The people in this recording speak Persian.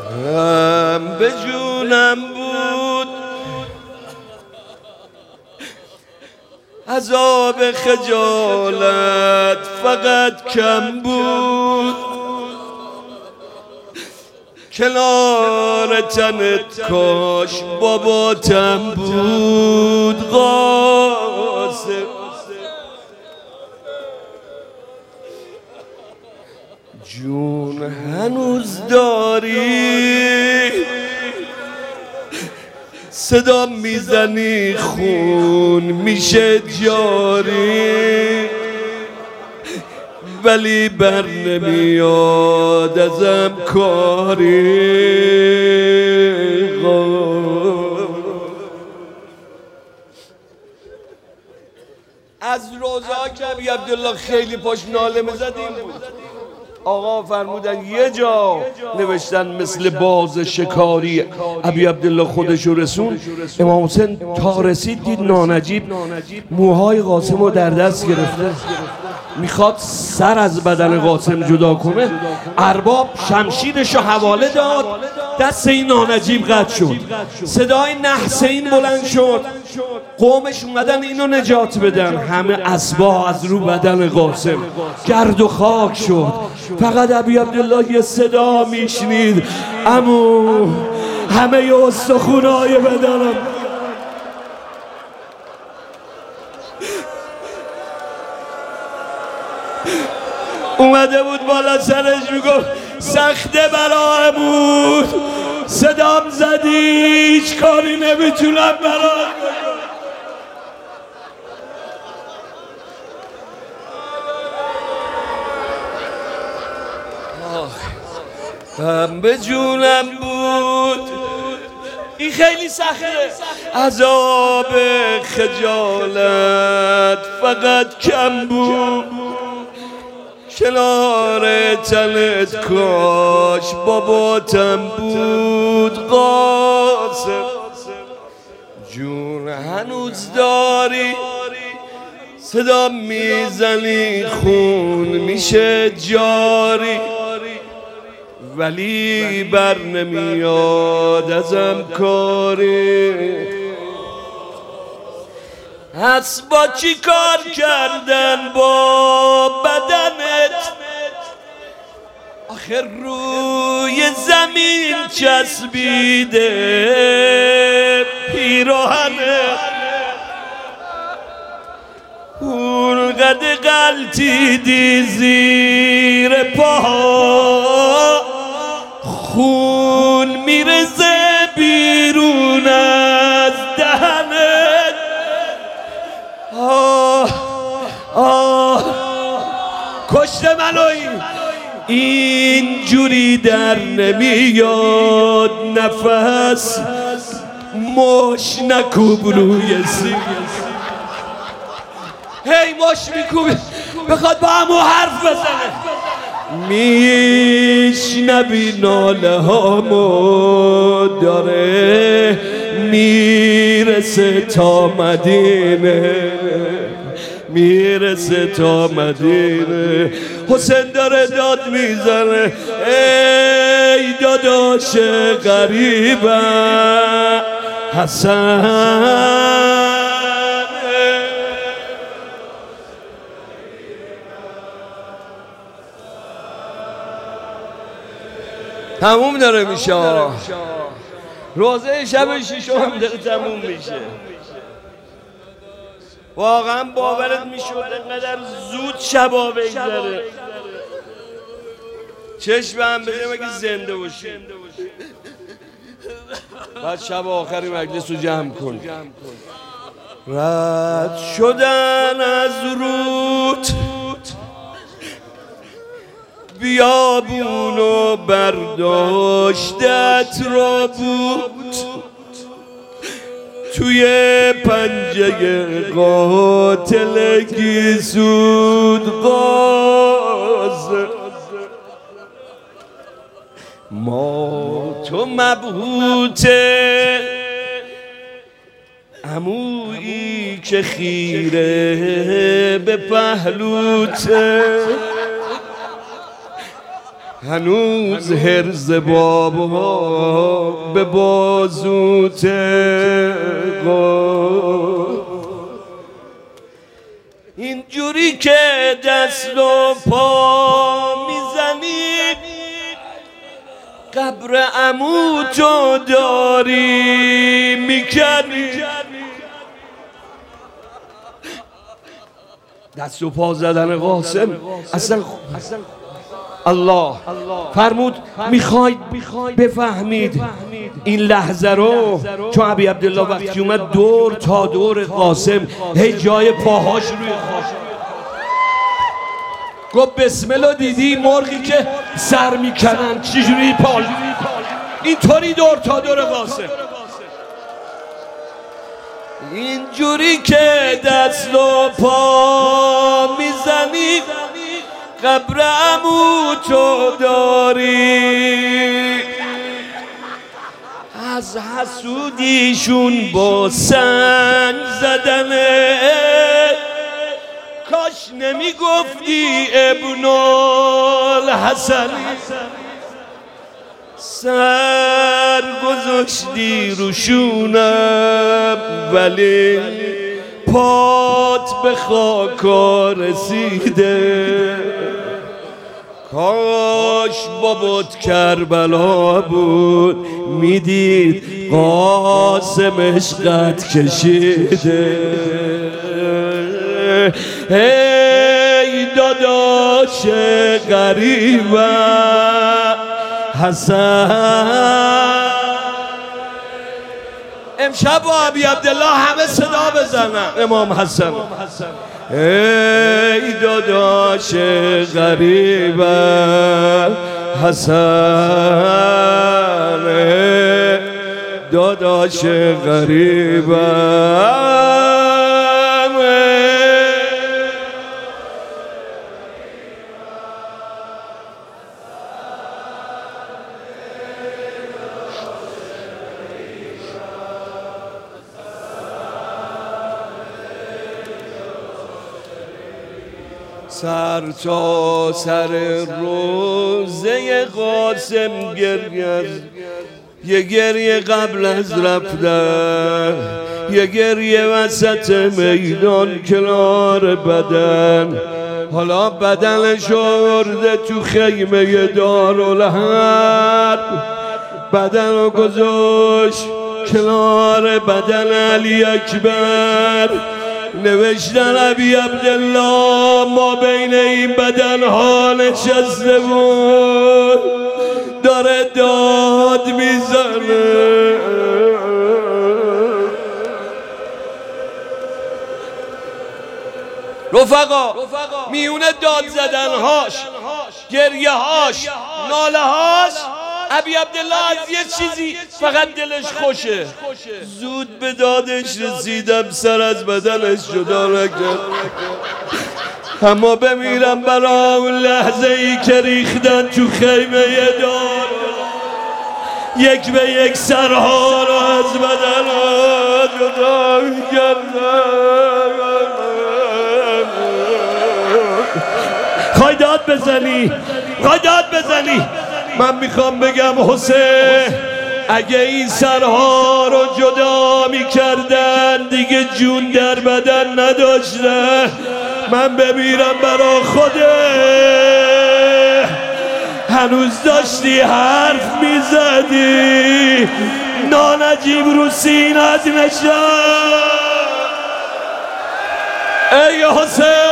به جونم بود عذاب خجالت فقط کم بود، کنار تنت کاش باباتم بود قاسم. جون هنوز داری صدا میزنی خون میشه جاری، ولی بر نمیاد ازم کاری. از روزا که ابی عبدالله خیلی پشت ناله میزدیم بود. آقا فرمودن یه جا نوشتن مثل باز شکاری. ابی عبدالله خودشو رسون. امام حسین تا رسید دید نانجیب موهای قاسم رو در دست گرفته، میخواد سر از بدن قاسم جدا کنه. ارباب شمشیرشو حواله داد، دست این نانجیب قطع شد، صدای نحسین بلند شد. قومش اومدن اینو نجات بدن، همه اسبا از رو بدن قاسم گرد و خاک شد. فقط ابی عبدالله یه صدا میشنید، عمو همه استخونای بدنم. اومده بود بالا سرش میگفت سخته برامون، صدام زدی هیچ کاری نمیتونم برات بکنم. به جونم بود این خیلی سخته، عذاب خجالت فقط کم بود، کنار تنت کاش باباتم بود قاسم. جون هنوز داری صدا میزنی خون میشه جاری، ولی بر نمیاد ازم کاری. اسبا چی کار کردن با بدنت؟ آخر روی زمین چسبیده پیراهنت، اونقدر غلطیدی زیر پاها، خون میرزه بیرون از دهنت. کشته منو این جوری در نمیاد نفس، مش نکوب روی سینه. هی مش میکوبی بخواد با همو حرف بزنه، میشنبی ناله هامو داره میرسه تا مدینه، میرسه تا مدینه. حسین داره داد میزنه ای داداش غریبم حسن. تموم داره میشه، روزه شب شیشم هم داره تموم میشه. واقعا باورت میشد اینقدر زود شبا بگذره. چشم هم بزنیم اگه زنده باشی. بعد شب آخری مجلس رو جمع کن. رد شدن از رود بیابون و برداشتت را بود، توی پنجه قاتل گیسود قاز. ما تو مبهوته عمویی که خیره به پهلوته، هنوز هرز بابا به بازوت اینجوری که دست و پا میزنی قبر عمو تو داری میکنی. دست و پا زدن قاسم اصلا الله فرمود میخواید بفهمید این لحظه رو، چون ابی عبدالله وقتی اومد دور تا دور قاسم هی جای پاهاش روی خاک گفت بسم الله دیدی مرغی که سر میکنن چجوری پال اینطوری دور تا دور قاسم. اینجوری که دست و پا میزنی قبر عمو تو داری، از حسودیشون با سنگ زدنه کاش نمیگفتی ابن الحسنی، سر گذاشتی روشونم ولی پات به خاکا رسیده. کاش بابات کربلا بود میدید قاسم عشقت کشیده. ای داداش غریبم حسن، امشب با ابی عبدالله همه صدا بزنن امام حسن. ای داداش غریبم حسن، داداش غریبم. سر تا سر روزه قاسم گریه، یه گریه قبل از رفتن، یه گریه وسط میدان کنار بدن. حالا بدنش آورده تو خیمه دارالحرب، بدن رو گذاشت کنار بدن علی اکبر. نوشتن ابی عبدالله ما بین این بدنها نشسته بود داره داد میزنه. رفقا میونه داد زدنهاش، گریه هاش، ناله هاش، ابی عبدالله از یه چیزی فقط دلش خوشه، زود به دادش رسیدم سر از بدنش جدا نکرد. اما بمیرم برای اون لحظه ای که ریختن تو خیمه دار، یک به یک سرها رو از بدن جدا کردن. خواهی داد بزنی، خواهی داد بزنی. من میخوام بگم حسین اگه این سرها رو جدا میکردن دیگه جون در بدن نداشتن. من بمیرم برا خوده، هنوز داشتی حرف میزدی، نانجیب رو سینت نشد. ای حسین